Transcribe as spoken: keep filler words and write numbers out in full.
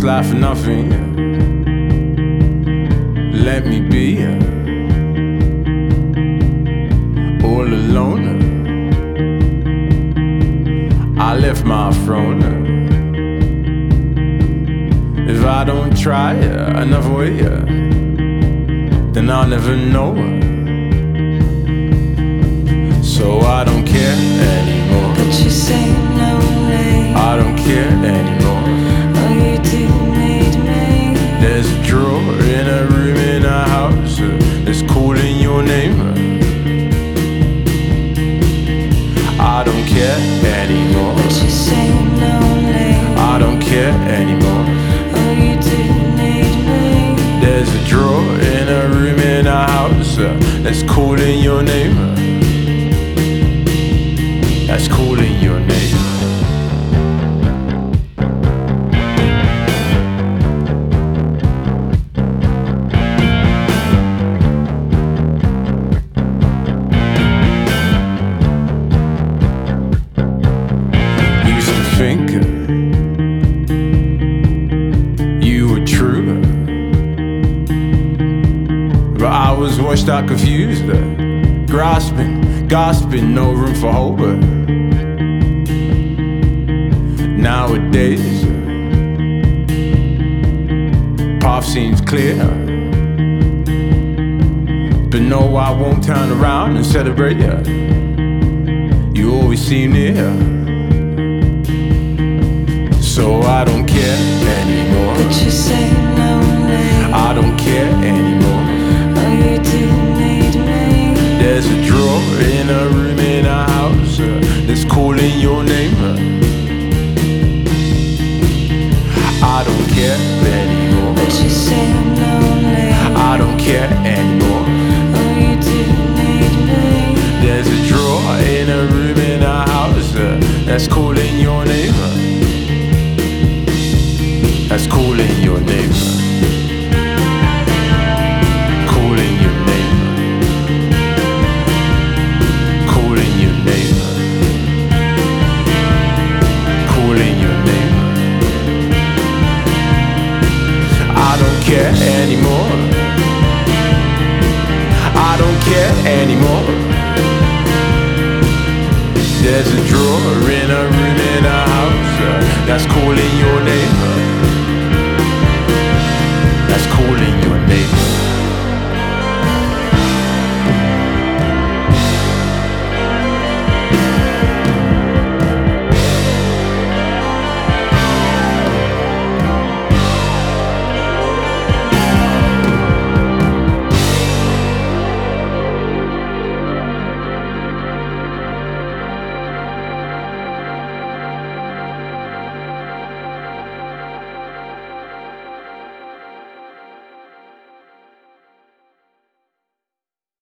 life for nothing. Let me be all alone. I left my throne. If I don't try another way, then I'll never know. So I don't care anymore. But you say no way. I don't care anymore. Oh, you do need me. There's a drawer in a room in a house that's calling your name. I don't care anymore. But you say no way. I don't care anymore. Oh, you do need me. There's a drawer in a room in a house that's calling your name. That's calling your name. Used to think you were true, but I was washed out, confused, grasping, gasping, no room for hope. Nowadays, path seems clear, but no, I won't turn around and celebrate you. You always seem near, so I don't care anymore. But you say no way. I don't care anymore. Oh, you do need me. There's a drawer in a room in a house that's calling your name. I don't care anymore. But you say no way. I don't care anymore. Oh, you do need me. There's a drawer in a room in a house that's calling your name. That's calling your name. Calling your name. Calling your name. Calling your name. I don't care anymore. I don't care anymore. There's a drawer in a room in a house that's calling your name. That's calling your name.